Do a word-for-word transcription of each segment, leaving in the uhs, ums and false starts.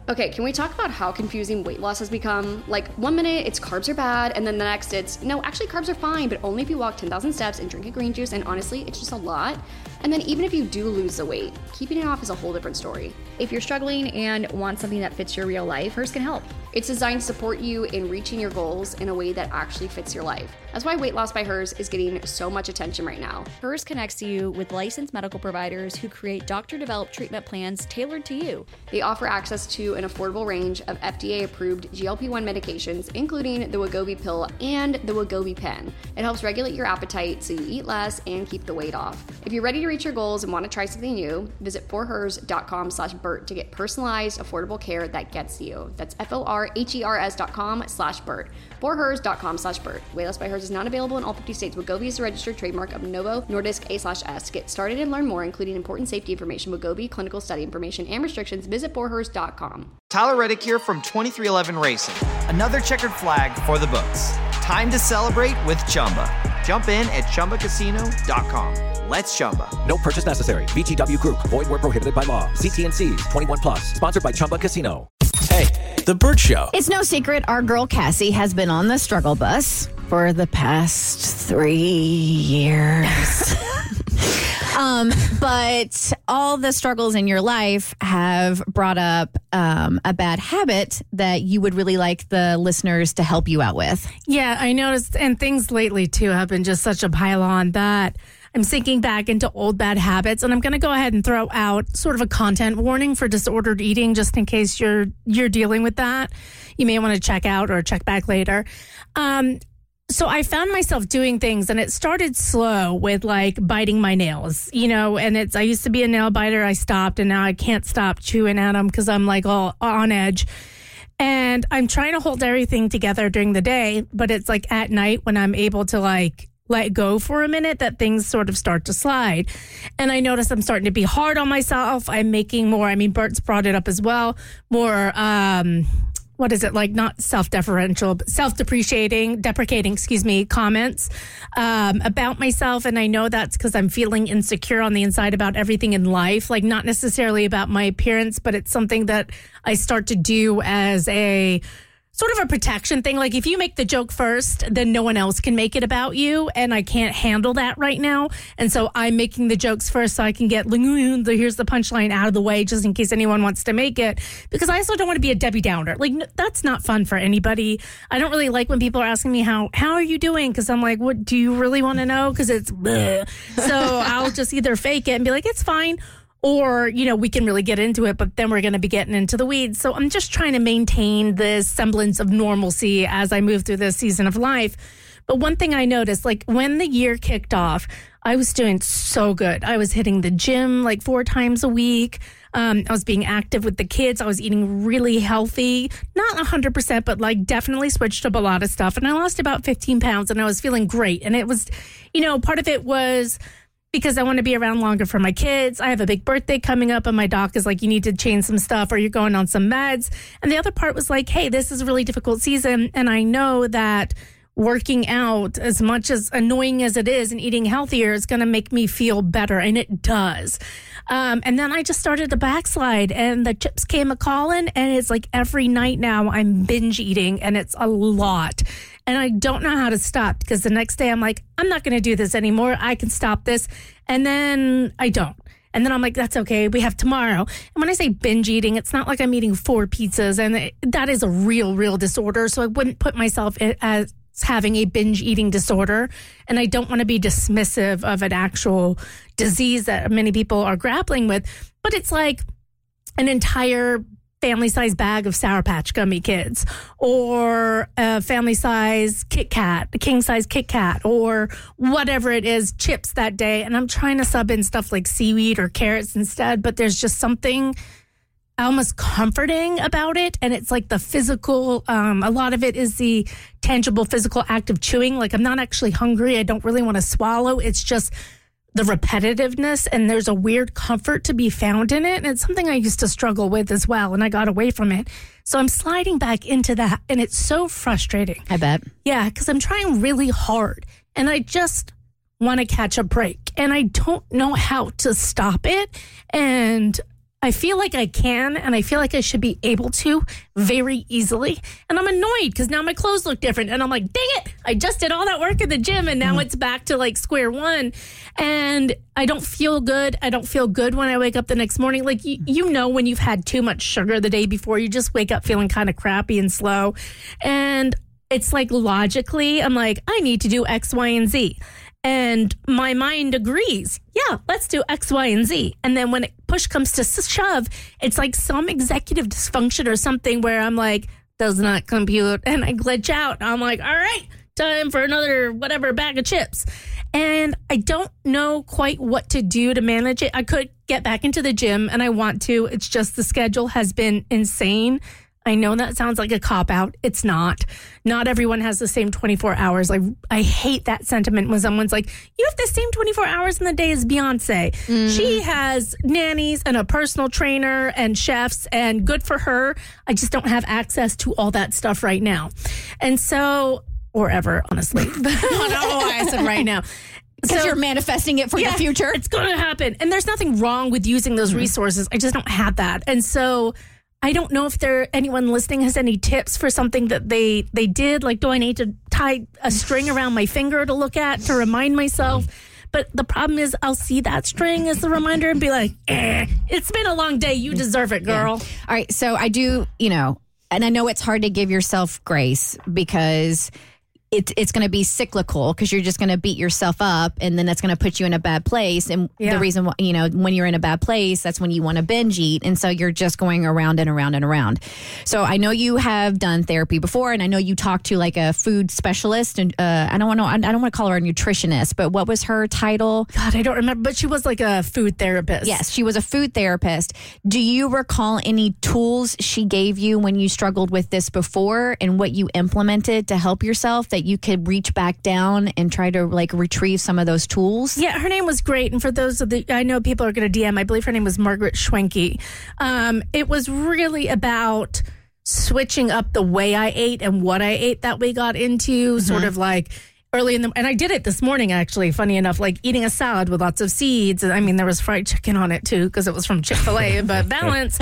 Okay, can we talk about how confusing weight loss has become? Like, one minute it's carbs are bad, and then the next it's, no, actually carbs are fine, but only if you walk ten thousand steps and drink a green juice, and honestly, it's just a lot. And then even if you do lose the weight, keeping it off is a whole different story. If you're struggling and want something that fits your real life, Hers can help. It's designed to support you in reaching your goals in a way that actually fits your life. That's why Weight Loss by Hers is getting so much attention right now. Hers connects you with licensed medical providers who create doctor-developed treatment plans tailored to you. They offer access to an affordable range of F D A-approved G L P one medications, including the Wegovy pill and the Wegovy pen. It helps regulate your appetite so you eat less and keep the weight off. If you're ready to reach your goals and want to try something new, visit forhers.com slash Bert to get personalized, affordable care that gets you. That's F-O-R-H-E-R-S dot com slash Bert. forhers.com slash Bert. Weight Loss by Hers is not available in all fifty states. Wegovy is a registered trademark of Novo Nordisk A slash S. To get started and learn more, including important safety information, Wegovy, clinical study information, and restrictions, visit forhers dot com. Tyler Reddick here from twenty-three eleven Racing. Another checkered flag for the books. Time to celebrate with Chumba. Jump in at Chumba Casino dot com. Let's Chumba. No purchase necessary. V G W Group. Void where prohibited by law. See T and C's. twenty-one plus. Sponsored by Chumba Casino. Hey, The Bert Show. It's no secret our girl Cassie has been on the struggle bus for the past three years. um, but all the struggles in your life have brought up um, a bad habit that you would really like the listeners to help you out with. Yeah, I noticed, and things lately too have been just such a pile-on that I'm sinking back into old bad habits, and I'm going to go ahead and throw out sort of a content warning for disordered eating, just in case you're you're dealing with that. You may want to check out or check back later. Um, so I found myself doing things, and it started slow with like biting my nails, you know. And it's I used to be a nail biter, I stopped, and now I can't stop chewing at them because I'm like all on edge. And I'm trying to hold everything together during the day, but it's like at night when I'm able to like let go for a minute that things sort of start to slide. And I notice I'm starting to be hard on myself. I'm making more, I mean, Bert's brought it up as well, more, um, what is it, like not self-deferential, but self-depreciating, deprecating, excuse me, comments um, about myself. And I know that's because I'm feeling insecure on the inside about everything in life, like not necessarily about my appearance, but it's something that I start to do as a sort of a protection thing. Like if you make the joke first, then no one else can make it about you. And I can't handle that right now. And so I'm making the jokes first so I can get, here's the punchline out of the way just in case anyone wants to make it. Because I also don't want to be a Debbie Downer. Like that's not fun for anybody. I don't really like when people are asking me, how, how are you doing? Because I'm like, what do you really want to know? Because it's bleh. So I'll just either fake it and be like, it's fine. Or, you know, we can really get into it, but then we're going to be getting into the weeds. So I'm just trying to maintain this semblance of normalcy as I move through this season of life. But one thing I noticed, like when the year kicked off, I was doing so good. I was hitting the gym like four times a week. Um, I was being active with the kids. I was eating really healthy, not one hundred percent, but like definitely switched up a lot of stuff. And I lost about fifteen pounds and I was feeling great. And it was, you know, part of it was because I want to be around longer for my kids. I have a big birthday coming up and my doc is like, you need to change some stuff or you're going on some meds. And the other part was like, hey, this is a really difficult season. And I know that working out, as much as annoying as it is and eating healthier, is going to make me feel better. And it does. Um, and then I just started to backslide and the chips came a calling. And it's like every night now I'm binge eating and it's a lot. And I don't know how to stop because the next day I'm like, I'm not going to do this anymore. I can stop this. And then I don't. And then I'm like, that's okay. We have tomorrow. And when I say binge eating, it's not like I'm eating four pizzas. And it, that is a real, real disorder. So I wouldn't put myself as having a binge eating disorder. And I don't want to be dismissive of an actual disease that many people are grappling with. But it's like an entire family-size bag of Sour Patch Gummy Kids, or a family-size Kit Kat, a king-size Kit Kat, or whatever it is, chips that day. And I'm trying to sub in stuff like seaweed or carrots instead, but there's just something almost comforting about it. And it's like the physical, um, a lot of it is the tangible physical act of chewing. Like I'm not actually hungry. I don't really want to swallow. It's just the repetitiveness, and there's a weird comfort to be found in it. And it's something I used to struggle with as well, and I got away from it. So I'm sliding back into that, and it's so frustrating. I bet. Yeah, because I'm trying really hard, and I just want to catch a break, and I don't know how to stop it. And I feel like I can, and I feel like I should be able to very easily. And I'm annoyed because now my clothes look different. And I'm like, dang it, I just did all that work at the gym, and now mm. it's back to like square one. And I don't feel good. I don't feel good when I wake up the next morning. Like, you, you know, when you've had too much sugar the day before, you just wake up feeling kind of crappy and slow. And it's like logically, I'm like, I need to do X, Y, and Z. And my mind agrees. Yeah, let's do X, Y, and Z. And then when it push comes to shove, it's like some executive dysfunction or something where I'm like, does not compute. And I glitch out. I'm like, all right, time for another whatever bag of chips. And I don't know quite what to do to manage it. I could get back into the gym, and I want to. It's just the schedule has been insane. I know that sounds like a cop-out. It's not. Not everyone has the same twenty-four hours. Like, I hate that sentiment when someone's like, you have the same twenty-four hours in the day as Beyonce. Mm. She has nannies and a personal trainer and chefs, and good for her. I just don't have access to all that stuff right now. And so, or ever, honestly. I don't know why I said right now. Because so, you're manifesting it for yeah, the future. It's going to happen. And there's nothing wrong with using those mm. resources. I just don't have that. And so I don't know if there anyone listening has any tips for something that they, they did. Like, do I need to tie a string around my finger to look at to remind myself? But the problem is I'll see that string as the reminder and be like, eh, it's been a long day. You deserve it, girl. Yeah. All right. So I do, you know, and I know it's hard to give yourself grace because It, it's going to be cyclical because you're just going to beat yourself up, and then that's going to put you in a bad place. And yeah. the reason why, you know, when you're in a bad place, that's when you want to binge eat. And so you're just going around and around and around. So I know you have done therapy before, and I know you talked to like a food specialist, and uh, I don't want to, I don't want to call her a nutritionist, but what was her title? God, I don't remember, but she was like a food therapist. Yes, she was a food therapist. Do you recall any tools she gave you when you struggled with this before, and what you implemented to help yourself that you could reach back down and try to like retrieve some of those tools? Yeah, her name was great. And for those of the, I know people are going to D M, I believe her name was Margaret Schwenke. Um, it was really about switching up the way I ate and what I ate that we got into, mm-hmm. sort of like early in the, and I did it this morning, actually, funny enough, like eating a salad with lots of seeds. And I mean, there was fried chicken on it too, because it was from Chick-fil-A, but balance,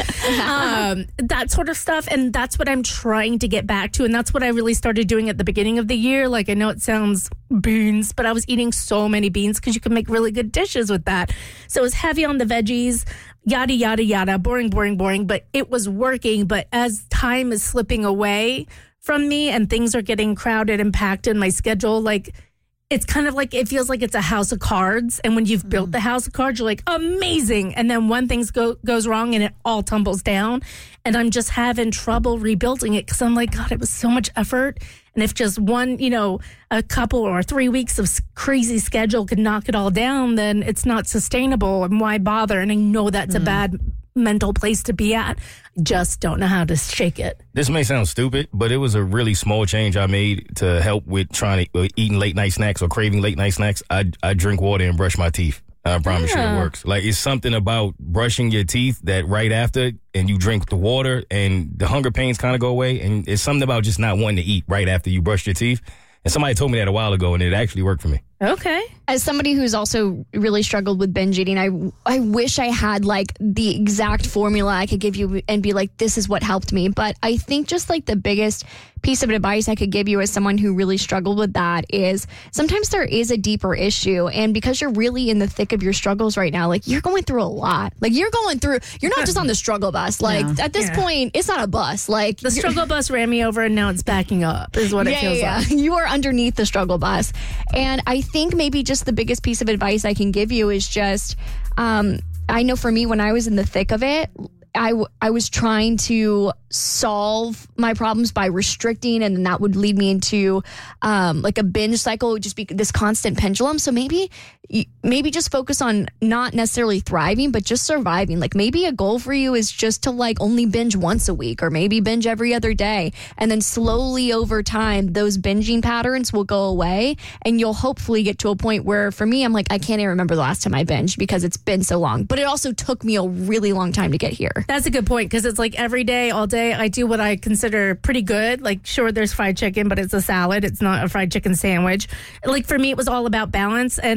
um, that sort of stuff. And that's what I'm trying to get back to. And that's what I really started doing at the beginning of the year. Like, I know it sounds beans, but I was eating so many beans because you can make really good dishes with that. So it was heavy on the veggies, yada, yada, yada, boring, boring, boring, but it was working. But as time is slipping away from me and things are getting crowded and packed in my schedule, like, it's kind of like, it feels like it's a house of cards. And when you've mm. built the house of cards, you're like, amazing. And then one thing go, goes wrong and it all tumbles down. And I'm just having trouble rebuilding it because I'm like, God, it was so much effort. And if just one, you know, a couple or three weeks of crazy schedule could knock it all down, then it's not sustainable. And why bother? And I know that's mm. a bad mental place to be at. Just don't know how to shake it. This may sound stupid, but it was a really small change I made to help with trying to uh, eating late night snacks or craving late night snacks. I I drink water and brush my teeth. I promise yeah. you it works. Like, it's something about brushing your teeth that right after, and you drink the water and the hunger pains kind of go away. And it's something about just not wanting to eat right after you brush your teeth. And somebody told me that a while ago, and it actually worked for me. Okay. As somebody who's also really struggled with binge eating, I, I wish I had like the exact formula I could give you and be like, this is what helped me. But I think just like the biggest piece of advice I could give you as someone who really struggled with that is sometimes there is a deeper issue. And because you're really in the thick of your struggles right now, like, you're going through a lot. Like, you're going through, you're not just on the struggle bus. Like, no. at this yeah. point, it's not a bus. Like, the struggle bus ran me over and now it's backing up is what yeah, it feels yeah. like. You are underneath the struggle bus. And I think maybe just the biggest piece of advice I can give you is just, um, I know for me, when I was in the thick of it, I, w- I was trying to solve my problems by restricting, and then that would lead me into um, like a binge cycle. It would just be this constant pendulum. So maybe maybe just focus on not necessarily thriving, but just surviving. Like, maybe a goal for you is just to like only binge once a week, or maybe binge every other day. And then slowly over time, those binging patterns will go away, and you'll hopefully get to a point where, for me, I'm like, I can't even remember the last time I binged because it's been so long. But it also took me a really long time to get here. That's a good point, because it's like every day, all day, I do what I consider pretty good. Like, sure, there's fried chicken, but it's a salad. It's not a fried chicken sandwich. Like, for me, it was all about balance. And so I'll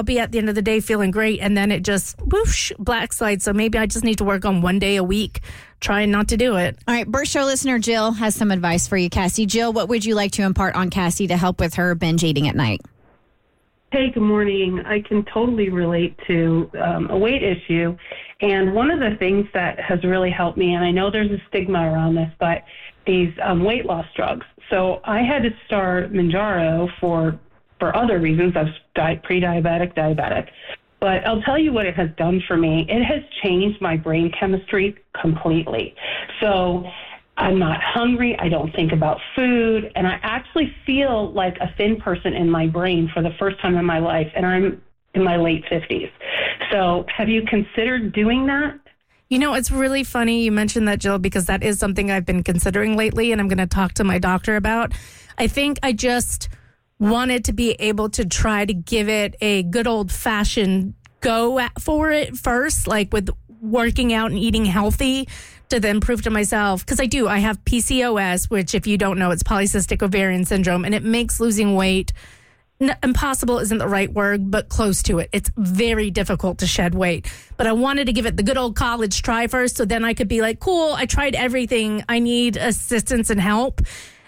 be at the end of the day feeling great, and then it just whoosh, black slide. So maybe I just need to work on one day a week, trying not to do it. All right, Burt Show listener Jill has some advice for you, Cassie. Jill, what would you like to impart on Cassie to help with her binge eating at night? Hey, good morning. I can totally relate to um, a weight issue. And one of the things that has really helped me, and I know there's a stigma around this, but these um, weight loss drugs. So I had to start Mounjaro for for other reasons. I was di- pre-diabetic, diabetic. But I'll tell you what it has done for me. It has changed my brain chemistry completely. So I'm not hungry. I don't think about food. And I actually feel like a thin person in my brain for the first time in my life. And I'm in my late fifties. So have you considered doing that? You know, it's really funny you mentioned that, Jill, because that is something I've been considering lately, and I'm going to talk to my doctor about. I think I just wanted to be able to try to give it a good old-fashioned go at, for it first, like with working out and eating healthy, to then prove to myself, because I do, I have P C O S, which if you don't know, it's polycystic ovarian syndrome, and it makes losing weight, n- impossible isn't the right word, but close to it. It's very difficult to shed weight. But I wanted to give it the good old college try first, so then I could be like, cool, I tried everything. I need assistance and help.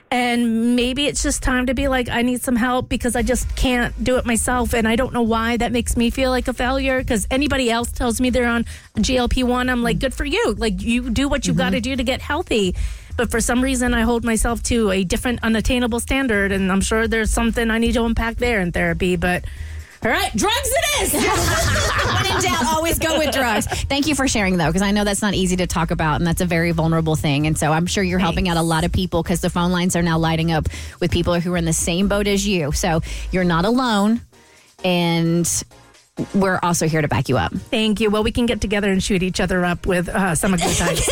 And maybe it's just time to be like, I need some help because I just can't do it myself. And I don't know why that makes me feel like a failure, because anybody else tells me they're on G L P one. I'm like, good for you. Like, you do what you mm-hmm. got to do to get healthy. But for some reason, I hold myself to a different unattainable standard. And I'm sure there's something I need to unpack there in therapy. But all right, drugs it is. When in doubt, always go with drugs. Thank you for sharing, though, because I know that's not easy to talk about, and that's a very vulnerable thing. And so I'm sure you're Thanks. helping out a lot of people, because the phone lines are now lighting up with people who are in the same boat as you. So you're not alone, and we're also here to back you up. Thank you. Well, we can get together and shoot each other up with uh, some good times.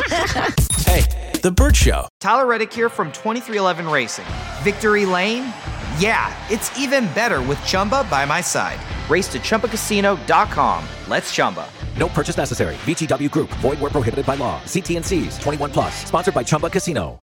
Hey, The Burt Show. Tyler Reddick here from twenty-three eleven Racing. Victory Lane? Yeah, it's even better with Chumba by my side. Race to Chumba Casino dot com. Let's Chumba. No purchase necessary. V G W Group. Void where prohibited by law. See T and C's. twenty-one plus. Sponsored by Chumba Casino.